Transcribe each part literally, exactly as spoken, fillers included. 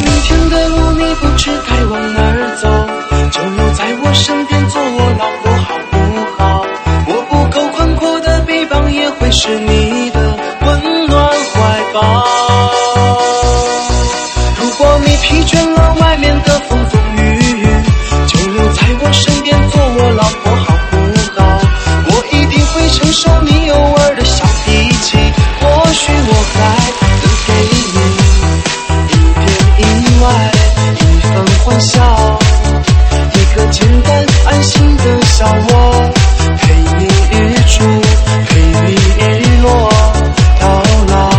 明天的路你不知该往哪儿走，就留在我身边做我老婆好不好？我不够宽阔的臂膀也会是你的温暖怀抱。如果你疲倦了外面的风风雨雨，就留在我身边做我老婆好不好？我一定会承受你偶尔的小脾气，或许我还能给你一点意外，一份欢笑，一个简单安心的小窝，陪你日出，陪你日落到老。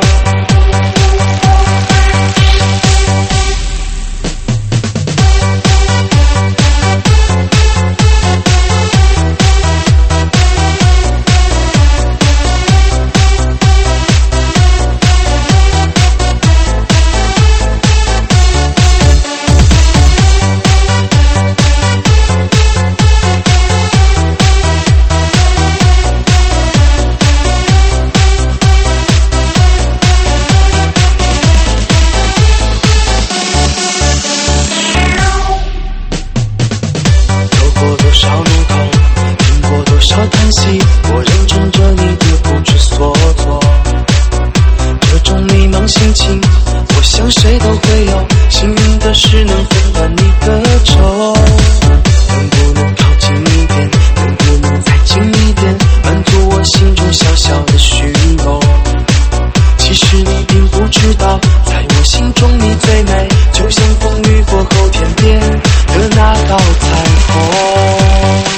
我认真着你的不知所措，这种迷茫心情我想谁都会有，幸运的是能分担你的愁。能不能靠近一点，能不能再近一点，满足我心中小小的虚荣。其实你并不知道，在我心中你最美，就像风雨过后天边的那道彩虹。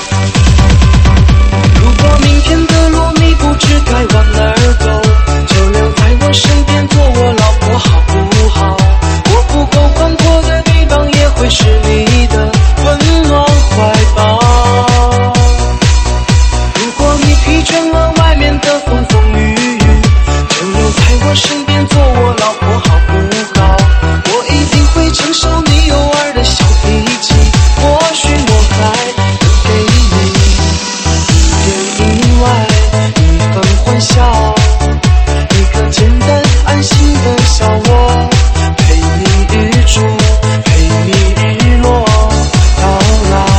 如果明天的路你不知该往哪儿走，就留在我身边做我老婆好不好？我不够宽阔的臂膀也会是你的温暖怀抱。如果你疲倦了外面的风风雨雨，就留在我身边做我老婆好不好？我一定会承受你偶尔的小脾气，或许我还能给你意外，一份欢笑，一个简单安心的小窝，陪你日出，陪你日落到老。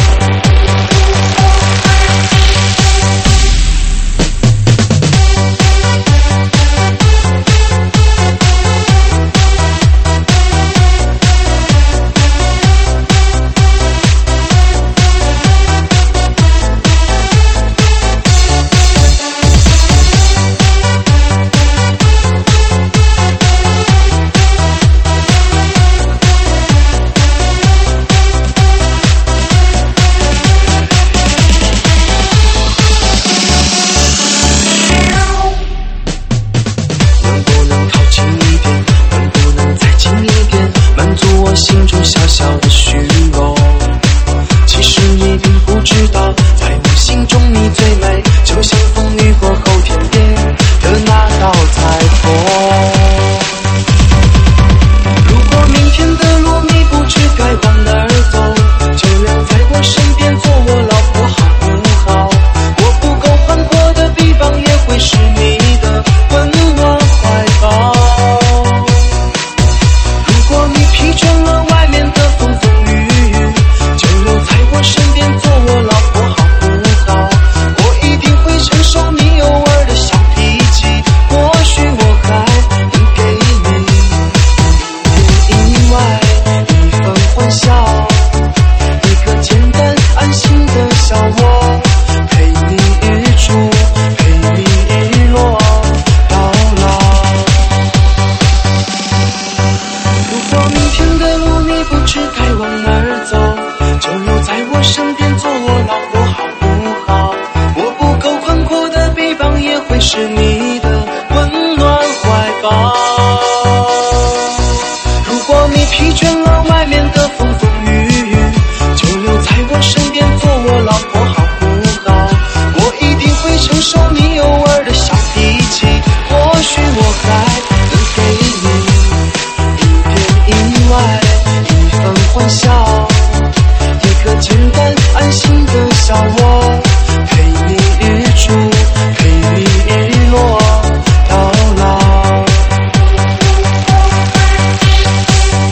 心中小小的虚荣，其实你并不知道，在我心中你最美，就像风雨过后天边的那道彩虹。如果明天的路你不知该往哪儿走，就留在我身边做我老婆好不好？我不够宽阔的臂膀也会是你的温暖怀抱。如果你疲倦了外面的风风雨雨，就留在我身边做我老婆好不好？我一定会承受你偶尔的小脾气，或许我还能给你一点意外，一份欢笑，一个简单安心的小窝，陪你日出，陪你日落到老。如果明天的路你不知该往哪儿走，就留在我身边做我老婆好不好？我不够宽阔的臂膀也会是你的温暖怀抱。如果你疲倦了外面的风风雨雨，就留在我身边做我老婆好不好？我一定会承受你偶尔的小脾气，或许我还能给你意外，一份欢笑，一个简单安心的小窝，陪你日出，陪你日落到老。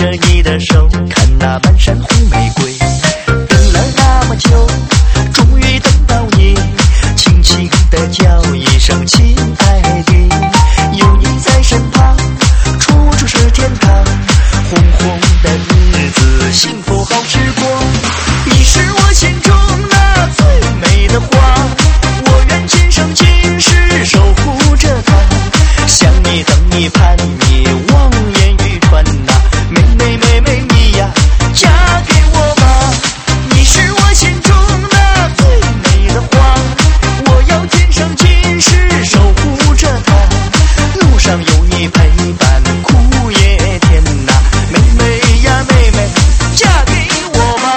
着你的手，看那满山红玫瑰。等了那么久，终于等到你，轻轻地叫一声亲爱的，有你在身旁，处处是天堂，红红的日子，幸福好时光。你是我心中那最美的花，我愿今生今世守护着它，想你等你盼你望眼欲穿呐，妹妹妹妹你呀，嫁给我吧。你是我心中那最美的花，我要今生今世守护着它，路上有你陪伴，苦也甜呐，妹妹呀妹妹，嫁给我吧。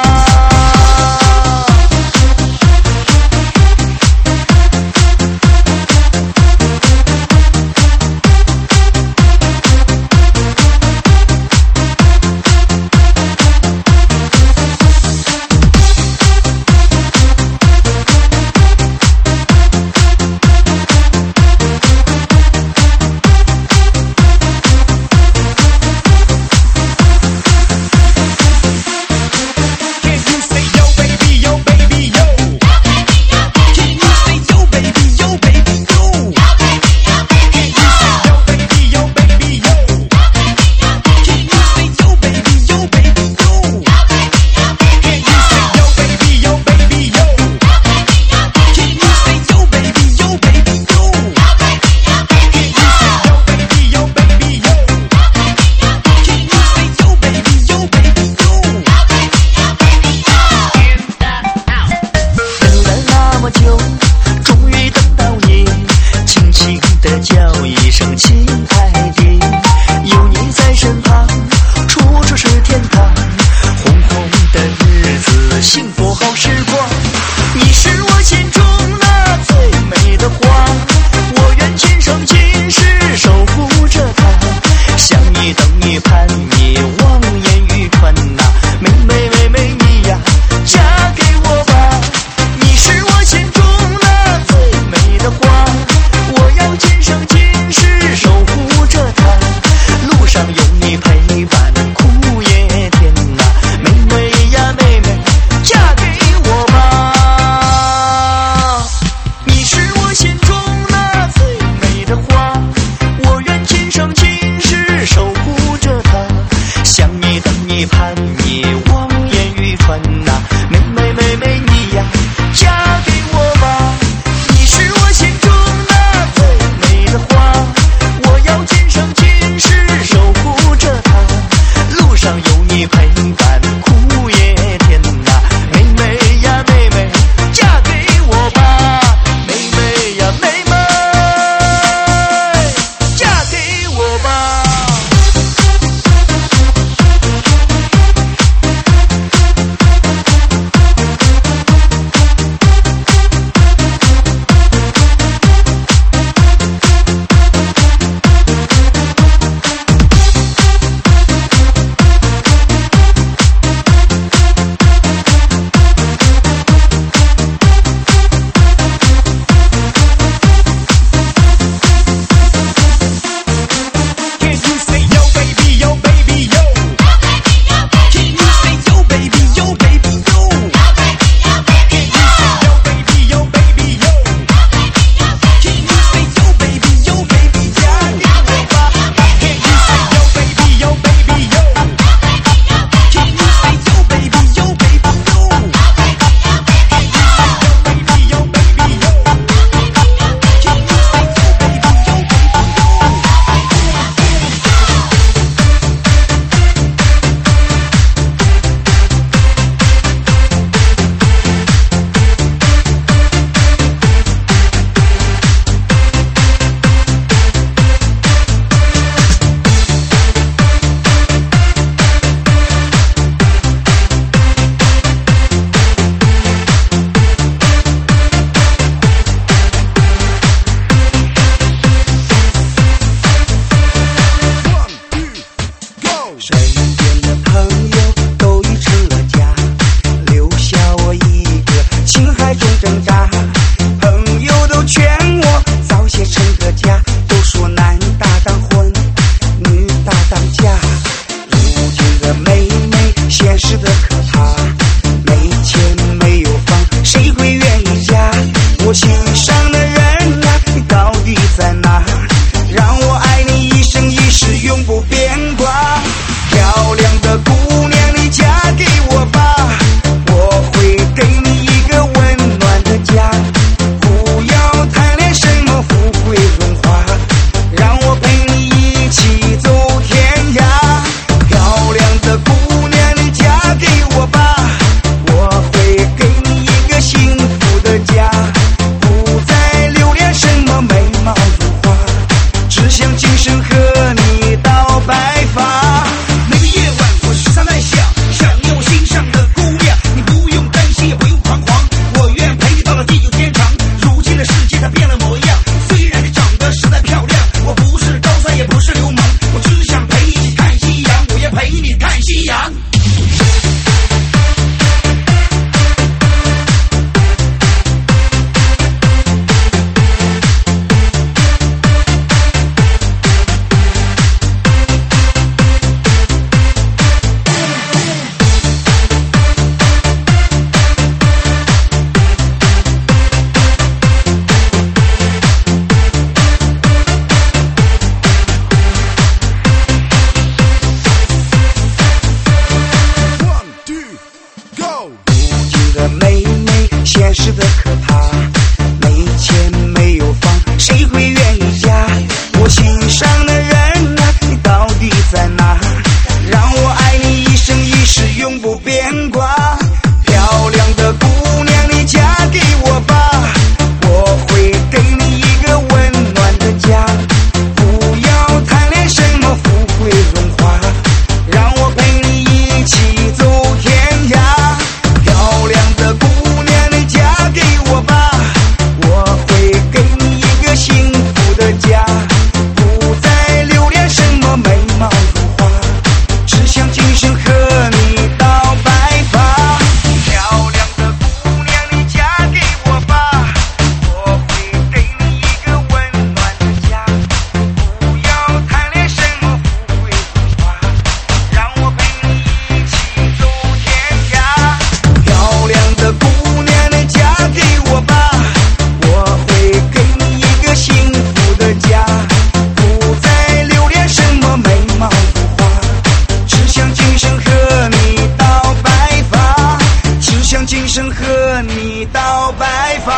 实的可怕，没钱没有房，谁会愿意嫁？我心上的人啊，你到底在哪？让我爱你一生一世，永不变卦。漂亮的姑娘，你嫁给我吧，我会给你一个温暖的家。不要贪恋什么富贵荣华，让我陪你一起走天涯。漂亮的姑娘，你嫁给我吧，我会给你一个幸福的家。不再留恋什么美貌如花，只想今生和你到白发。漂亮的姑娘，你嫁给我吧，我会给你一个温暖的家。不要贪恋什么富贵荣华，让我陪你一起走天涯。漂亮的姑娘，你嫁给我吧，我会给你一个幸福的家。不再留恋什么美貌如花，只想今生和你到白发，只想今生和你到白发。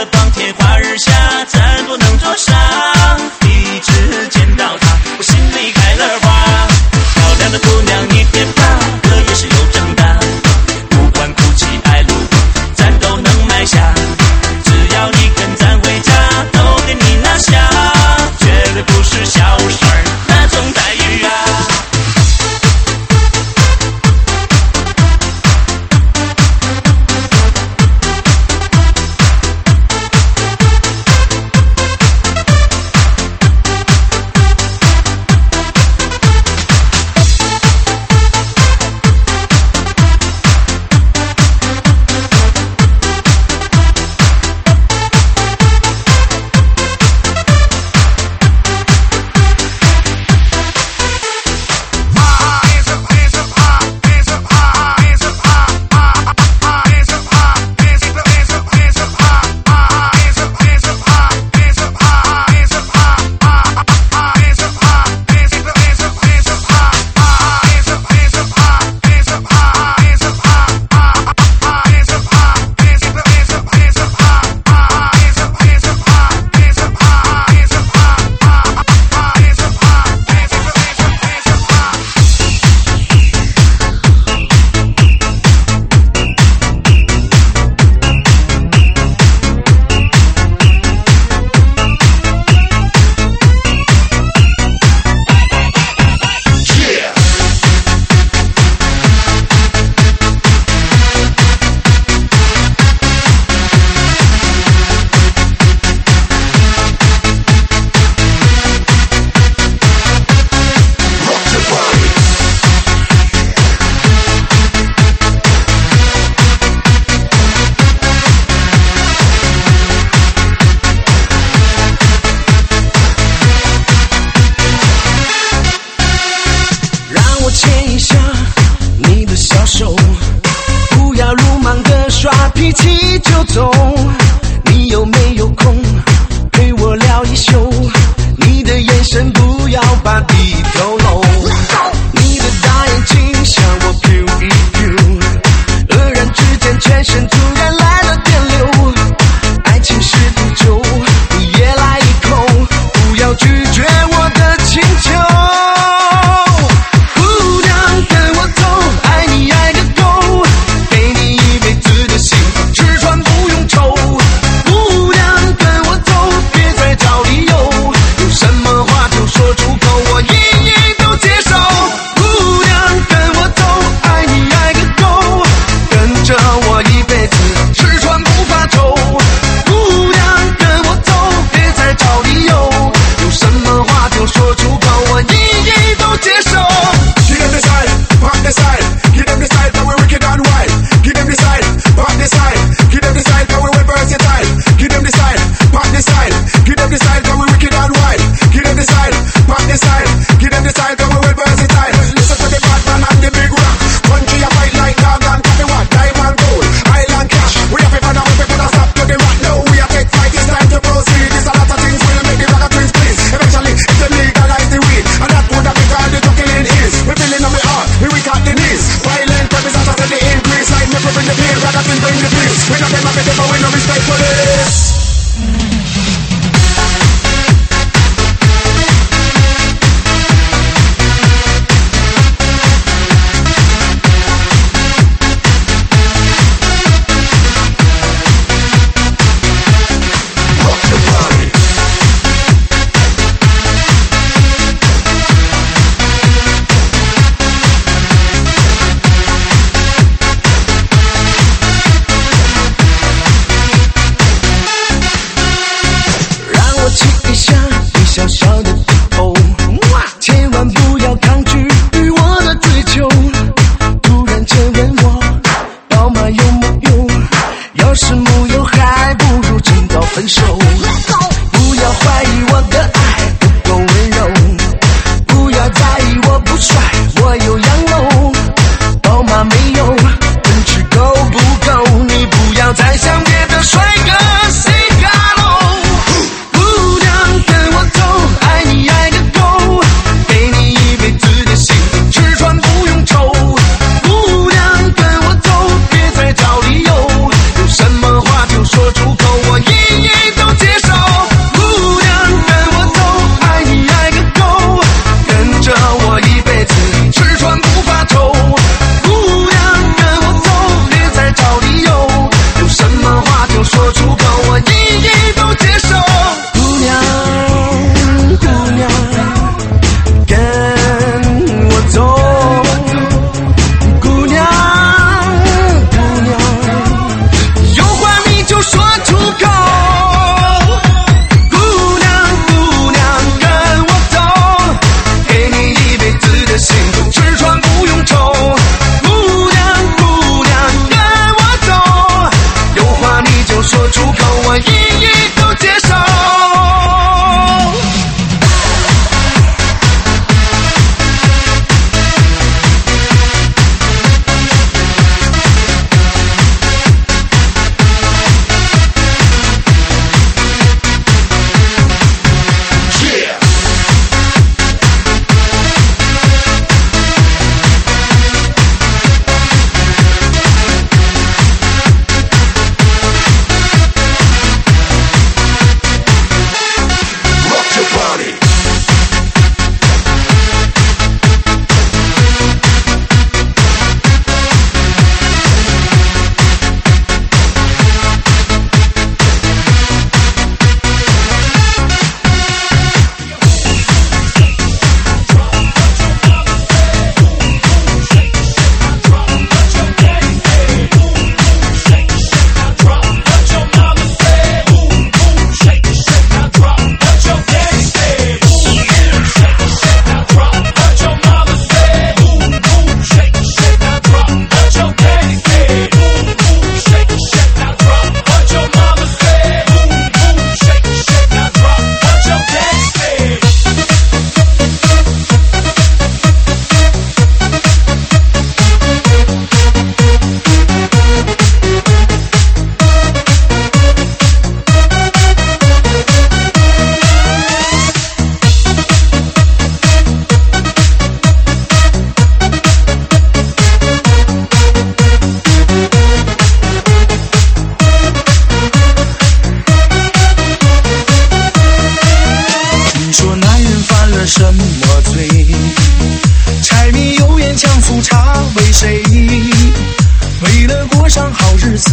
光天化日下，咱不能做傻。一直见到她，我心里开了花。漂亮的姑娘，你别怕，可也是有正大。不管哭泣爱路，咱都能埋下。只要你跟咱回家，都给你拿下，绝对不是小事儿那种待遇啊。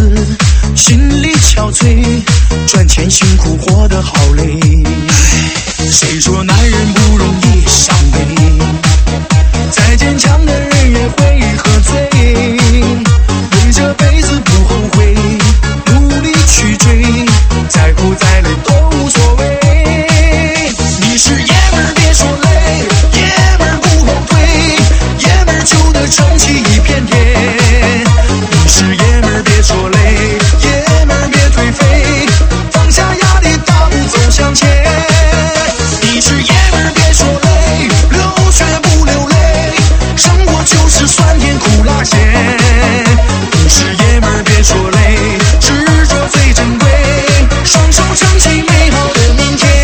次，心力憔悴，赚钱辛苦活得好累。谁说男人不容易伤悲？再坚强的人也会喝醉，为这辈子不后悔，努力去追，再苦再累都无所谓。你是爷们儿别说累，爷们儿不后退，爷们儿就得撑起一片天。你是爷们儿别说累，爷们儿别颓废，放下压力大步走向前。你是爷们儿别说累，流血不流泪，生活就是酸甜苦辣咸。你是爷们儿别说累，执着最珍贵，双手撑起美好的明天。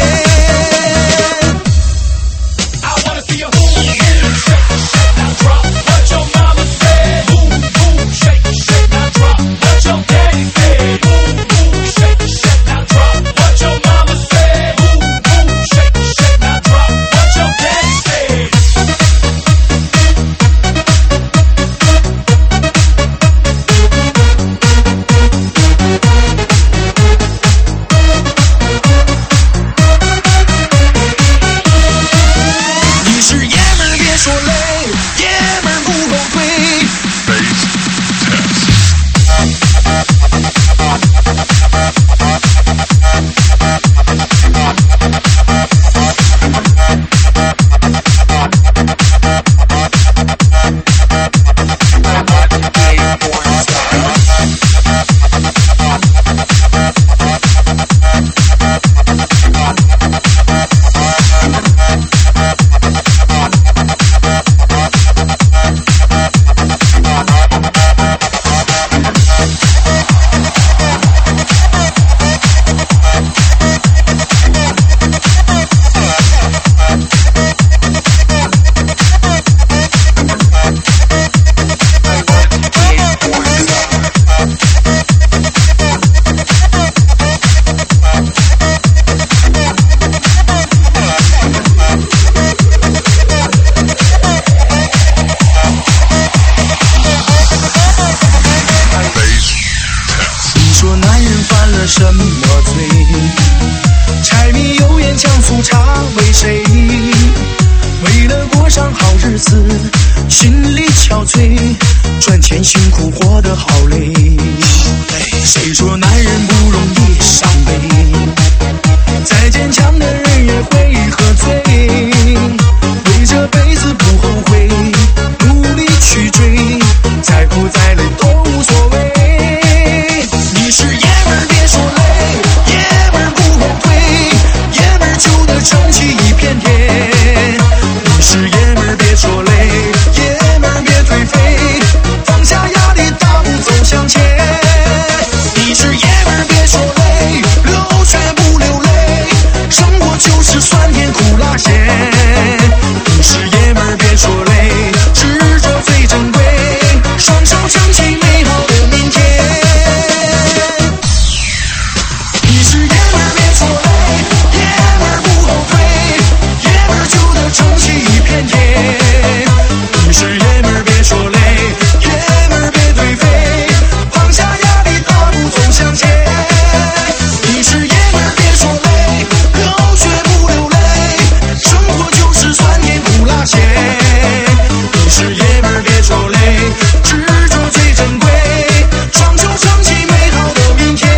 什么罪？柴米油盐酱醋茶为谁？为了过上好日子，心力憔悴，赚钱辛苦活得好累。谁说男人不容易伤悲？再坚强的人也会喝醉，为这辈子不后悔，努力去追，再苦再累都无所谓。你是爷们儿别说累，爷们儿不后退，爷们儿就得撑起一片天。你是爷们儿别说累，爷们儿别颓废，放下压力大步走向前。你是爷们儿别说累，流血不流泪，生活就是酸甜苦辣咸。你是爷们儿别说累，执着最珍贵，双手撑起美好的明天。你是爷们儿别说累，爷们儿不后退，爷们儿就得撑起一片天。你是爷们儿别说累，爷们儿别颓废，放下压力大步走向前。你是爷们儿别说累，流血不流泪，生活就是酸甜苦辣咸。你是爷们儿别说累，执着最珍贵，双手撑起美好的明天。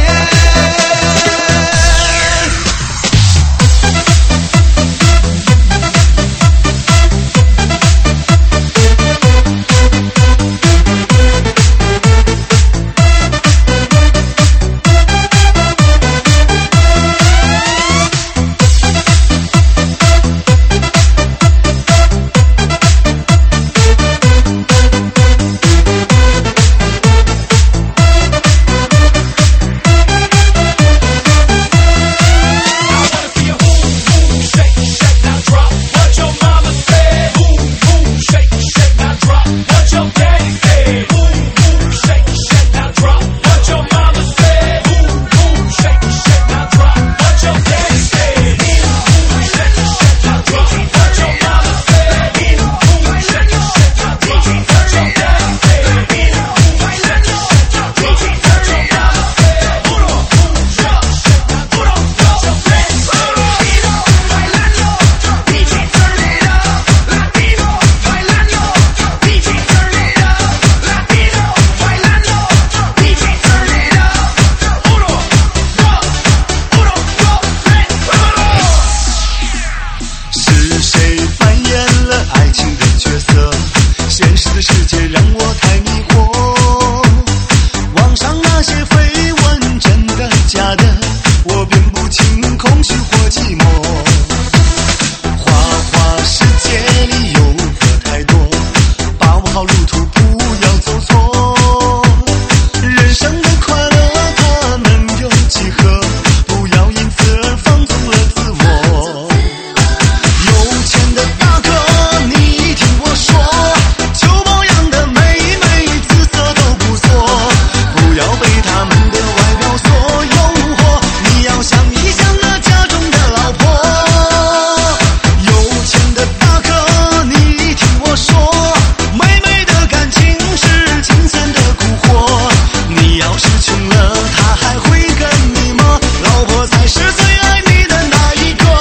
我辨不清空虚或寂寞。花花世界里游客太多，把握好路途，不要走错。人生的快乐它能有几何？不要因此而放纵了自我。有钱的大哥，你听我说，旧保养的妹妹，姿色都不错，不要被他们的外表所诱惑，你要想一想那家中的老婆。有钱的大哥，你听我说，妹妹的感情是金钱的蛊惑，你要是穷了，她还会跟你吗？老婆才是最爱你的那一个。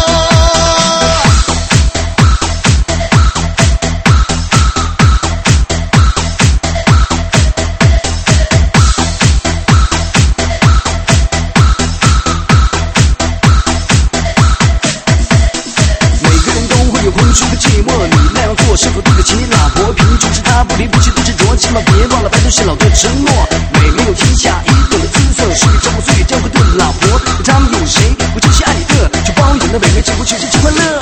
每个人都会有空虚的寂寞，你那样做是否对得起老婆？贫穷是他不离不弃的执着，起码别忘了白头偕老的承诺。美没有天下一等的姿色，是个丈夫最娇贵的老婆。他们有谁不就是爱你的？就包养的美人，几乎全是快乐。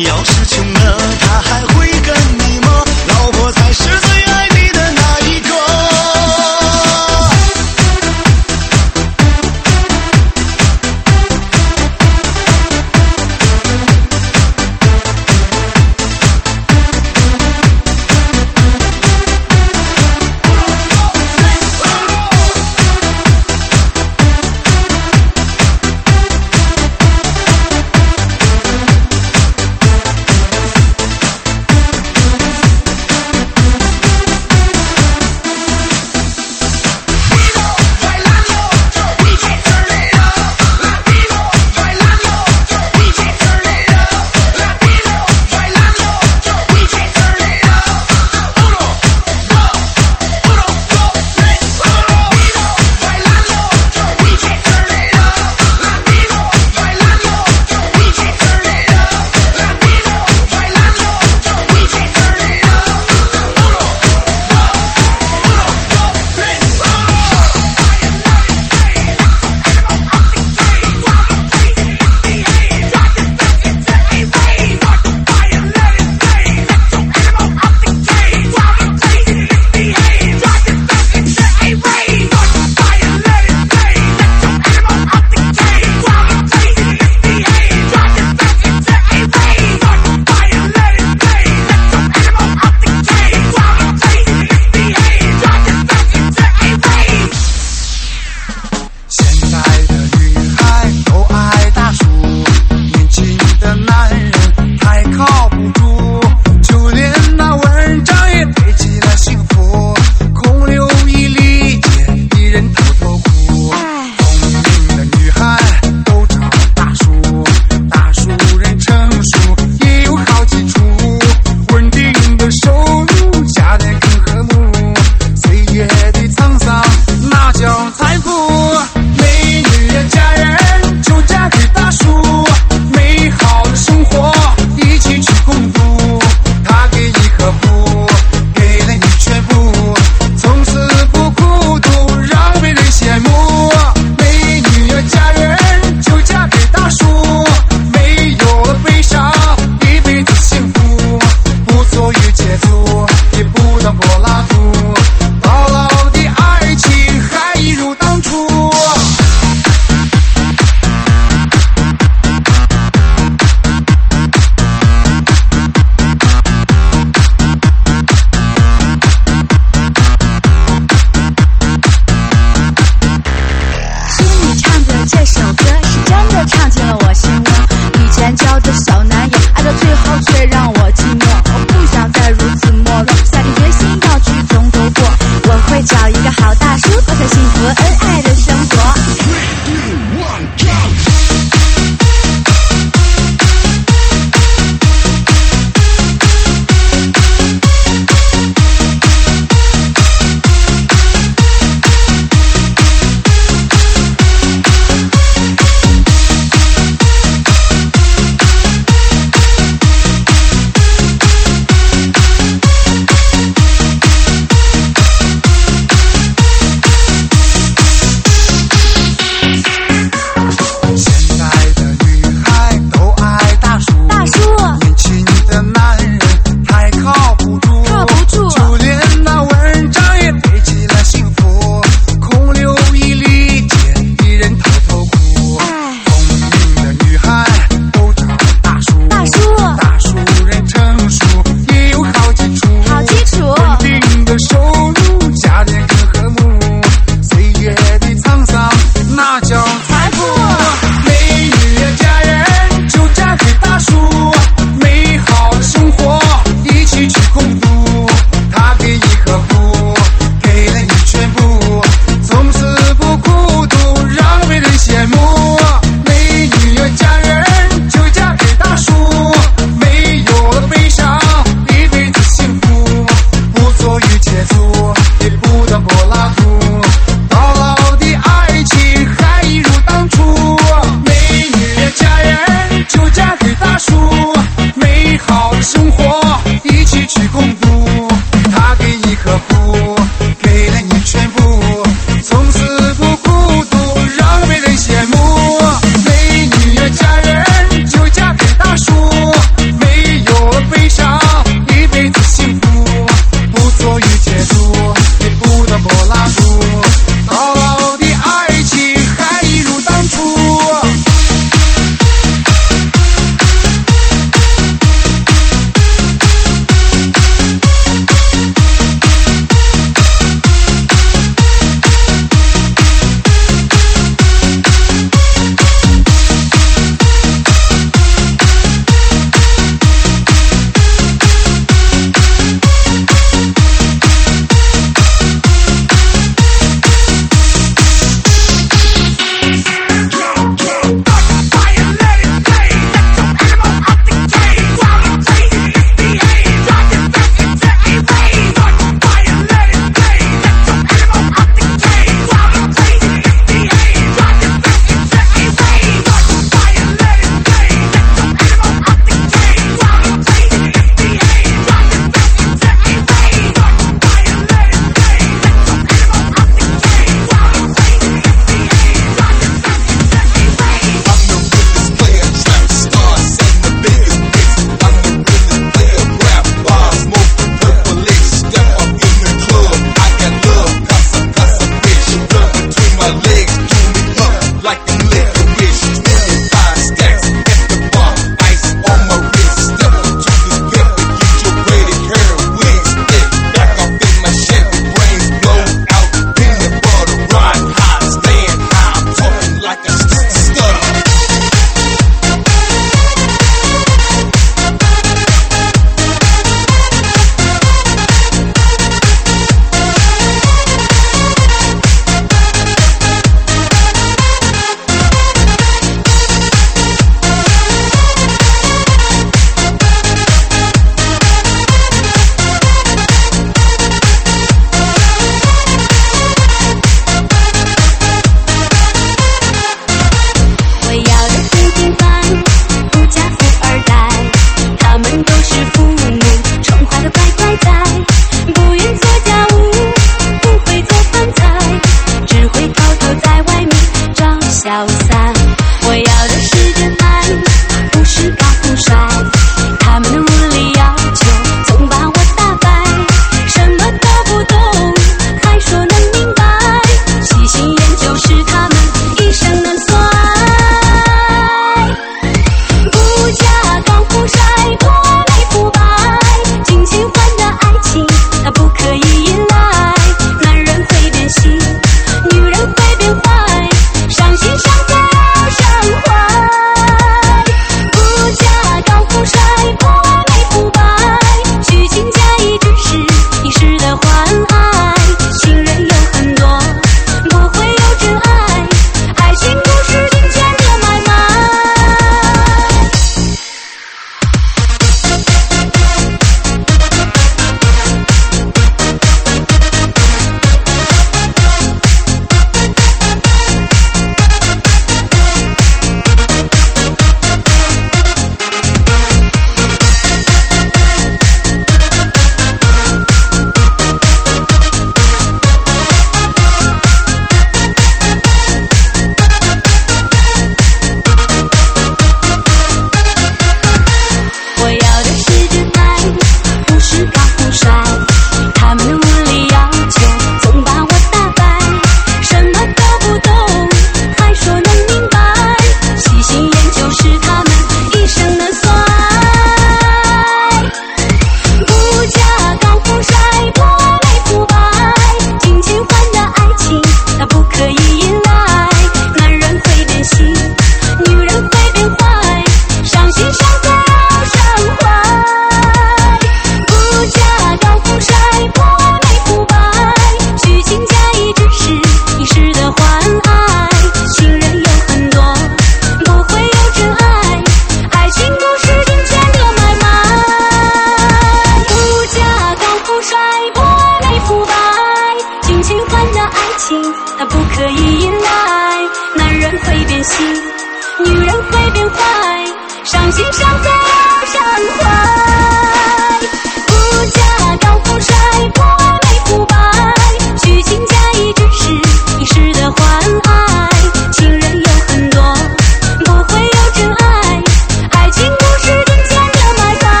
不可以依赖。男人会变心，女人会变坏，伤心伤在爱上怀。不加高富帅，不爱美腐败，虚情假意只是一时的欢爱。情人有很多，不会有真爱，爱情故事尽见的埋伏。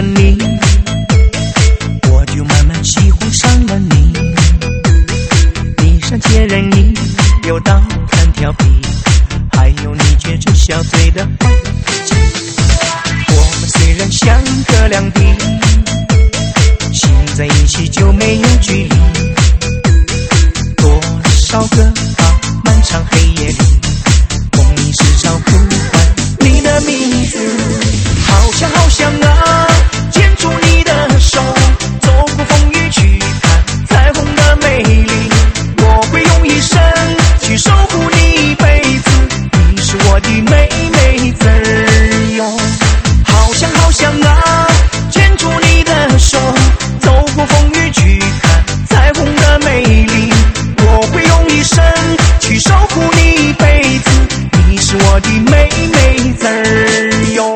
了你，我就慢慢喜欢上了你。你善解人意，又到弹调皮，还有你撅着小嘴的坏脾气。我们虽然相隔两地，心在一起就没有距离。多少个啊漫长黑夜里，梦里时常呼唤你的名字。好想好想啊，牵住你的手，走过风雨去看彩虹的美丽。我会用一生去守护你一辈子，你是我的妹妹子儿哟。好想好想啊，牵住你的手，走过风雨去看彩虹的美丽。我会用一生去守护你一辈子，你是我的妹妹子儿哟。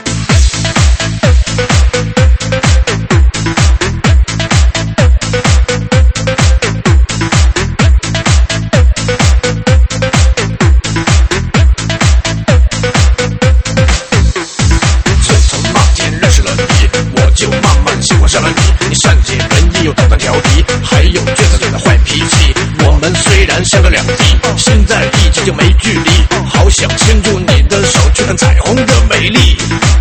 喜欢上了你，你善解人意又捣蛋调皮，还有倔得劲的坏脾气。我们虽然相隔两地，心在一起就没距离。好想牵住你的手，去看彩虹的美丽。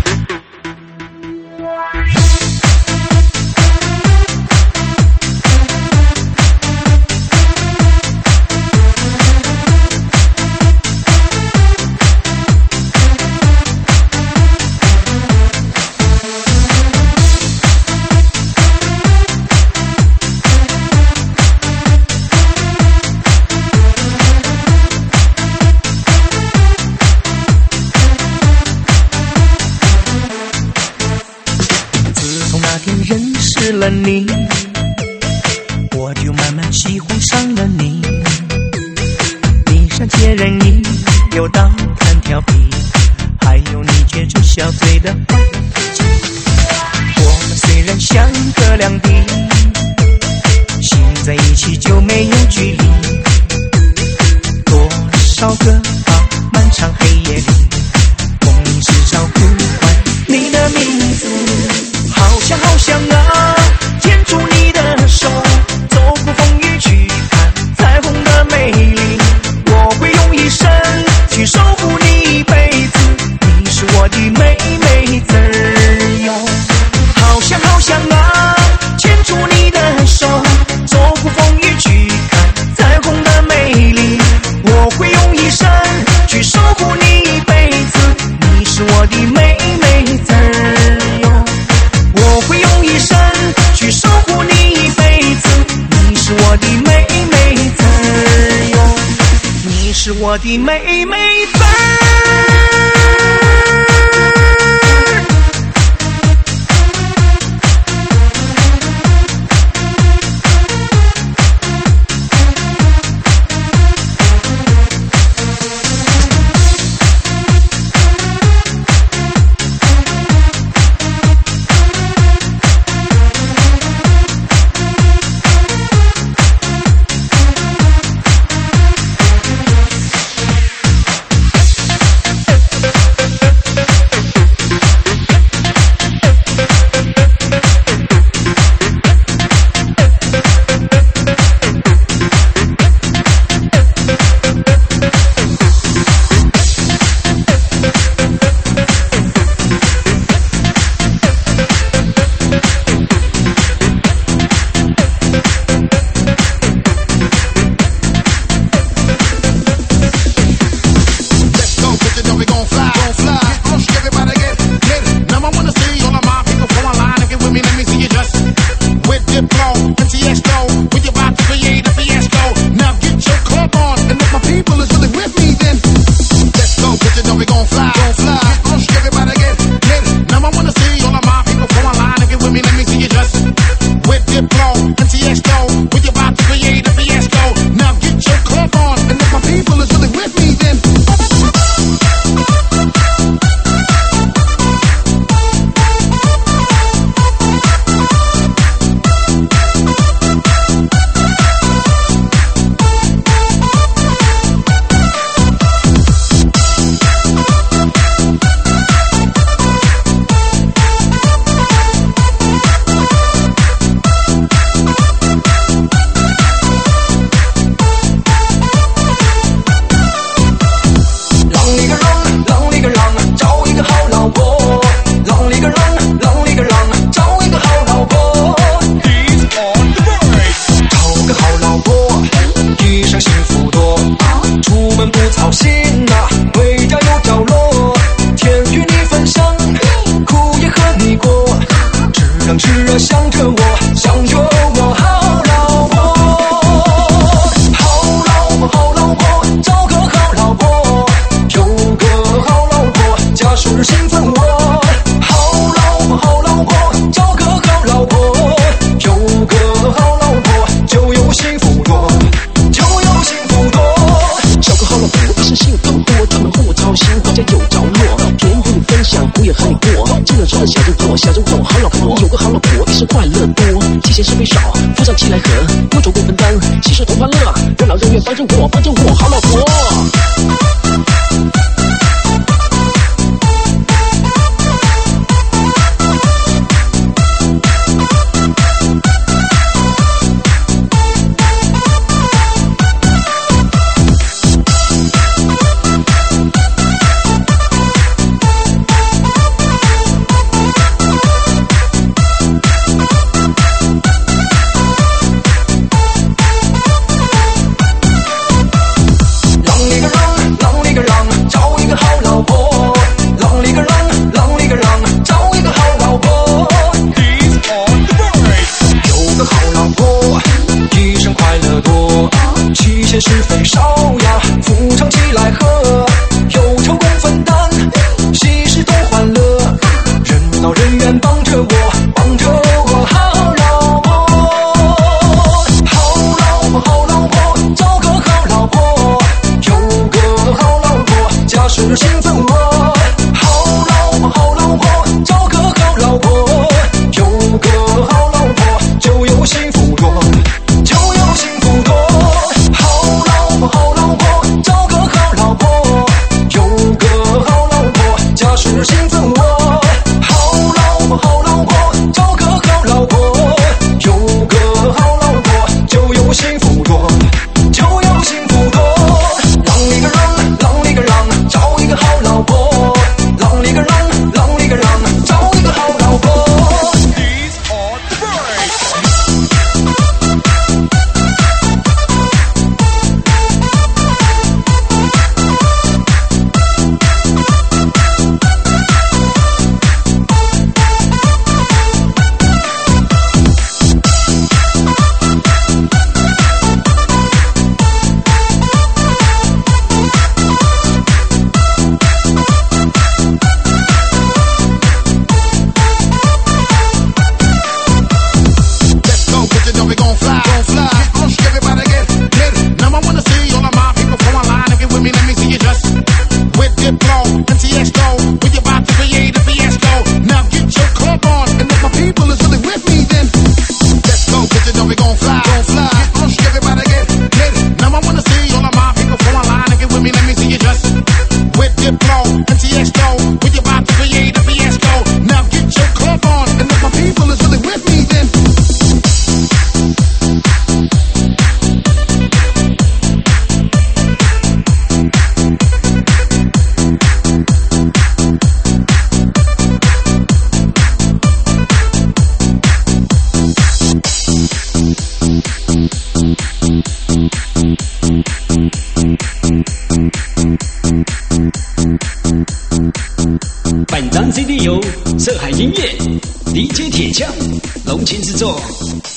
了你，我就慢慢喜欢上了你。你善解人意，又到弹调皮，还有你撅着小嘴的坏脾气。我们虽然相隔两地，心在一起就没有距离。多少个啊漫长黑夜里，梦里时常呼唤你的名字。好想好想啊，牵住你的手，走过风雨去看彩虹的美丽。我会用一生去守护你一辈子，你是我的妹妹子儿哟。好想好想啊，牵住你的手，走过风雨去看彩虹的美丽。我会用一生去守护你一辈子，你是我的妹妹子儿哟。我会用一生去守护你一辈子，你是我的妹妹子儿哟，你是我的妹妹子儿。 心啊，回家有着落，天与你分享，苦也和你过，只能炽热想着我，想着我好老婆，好老婆好老婆，找个好老婆，有个好老婆，家事兴奋我，好老婆好老婆，找个好老婆，有个好老婆，就有幸福多，就有幸福多，找个好老婆一生幸福多，专门护我操心，回家有着落，甜与你分享，苦也和你过，尽量做的想着我，想着我，好老婆有个好老婆，一生快乐多，提前是非少，富上起来和，有种不分担，携手同欢乐，任劳任怨帮着我，帮着我，好老婆。是非少呀，富常起来喝，有成功分担，喜事多欢乐，任劳任怨帮着我，帮着我，好老婆，好老婆好老婆，找个好老婆，有个好老婆，家事兴奋我，好老婆好老婆，找个好老婆，有个好老婆，就有幸福多，就有幸福多。好老婆，找个好老婆，有个好老婆，家事兴奋我。好老婆，好老婆，找个好老婆，有个好老婆，就有幸福多，就有幸福多。啷里个啷，啷里个啷，找一个好老婆。啷里个啷，啷里个啷，找一个好老婆。These are the birds. 本张 C D 由色海音乐 D J 铁匠隆情制作，